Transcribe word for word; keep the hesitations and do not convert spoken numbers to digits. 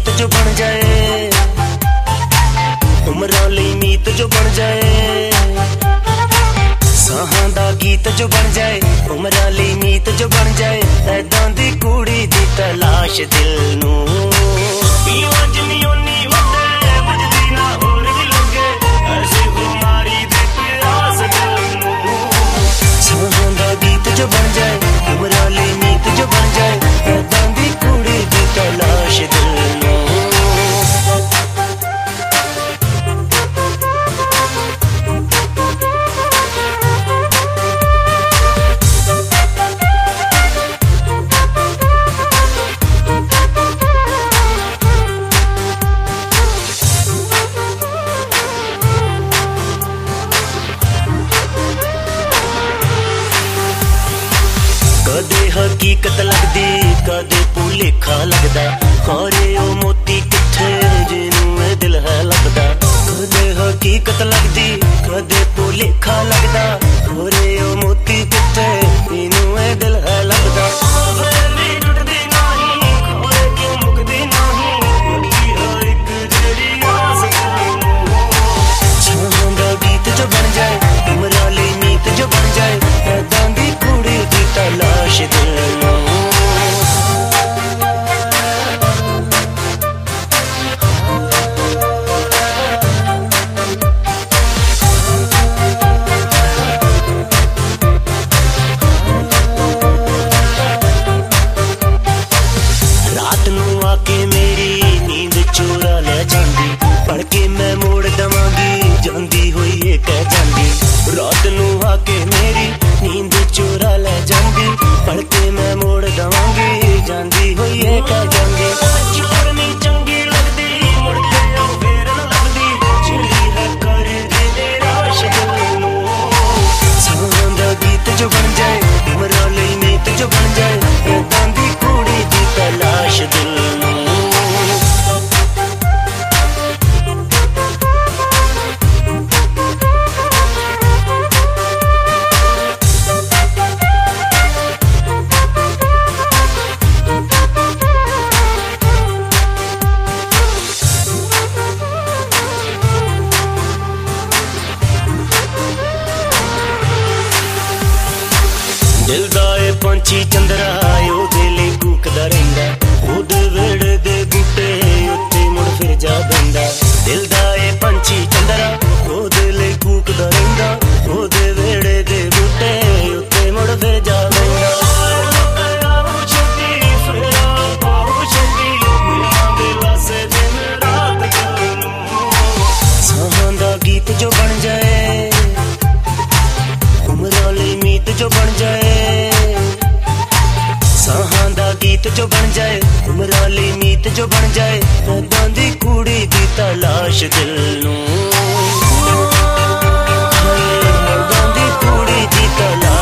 मीत जो बन जाए, उमरां लई मीत जो बन जाए, साहां दा गीत जो बन जाए, उमरां लई मीत जो बन जाए, ऐदां दी कुड़ी दी तलाश दिल नूं पीवां जिन्नी ओनी वधे बुझदी ना होर दी लगे, ऐसी खुमारी दे प्यास दिल नूं। साहां दा गीत जो बन जाए, उमरां लई मीत जो बन जाए, ऐदां दी कुड़ी दी तलाश दिल नूं। कदे हकीकत लगदी कदे भुलेखा लगदा, खौरे ओ मोती किथे जिनू ए दिल है लगदा। कदे हकीकत लगदी कदे भुलेखा लगदा, खौरे ओ मोती किथे जिनू ए दिल है लगदा। छाहां दा गीत जो बन जाए, उमरां लई मीत जो बन जाए, ऐदां दी कुड़ी दी तलाश दिल नूं। रात नूं आके मेरी नींद चोरा ले जांदी, पढ़ के मैं मोड़ दवांगी जांदी होई ए कह जांदी। रात नूं आके मेरी नींद चोरा ले जांदी, पढ़ के मैं मोड़ दवांगी जांदी होई ए कह जांदी। चोर नहीं चंगी लगदी मुड़ के ओ फेर न लगदी, चिड़ी है कर दे निराश दिल नूं। साहां दा गीत जो बन जाए, उमरां लई मीत जो बन जाए, ऐदां दी कुड़ी दी तलाश दिल नूं। दिल दा ए पंछी चंदरा ओदे लई कूकदा रहिंदा, ओदे वेड़े दे बूटे उत्ते मुड़ फिर जा बैंदा। दिल दा ए पंछी चंदरा ओदे लई कूकदा रहिंदा, ओदे वेड़े दे बूटे उत्ते मुड़ फिर जा बैंदा। साहां दा गीत जो बन जाए, उमरां लई मीत जो बन जाए, साहां दा गीत जो बन जाए, उमरां लई मीत जो बन जाए, ऐदां दी कुड़ी दी तलाश दिल नूं। ऐदां दी कुड़ी दी तलाश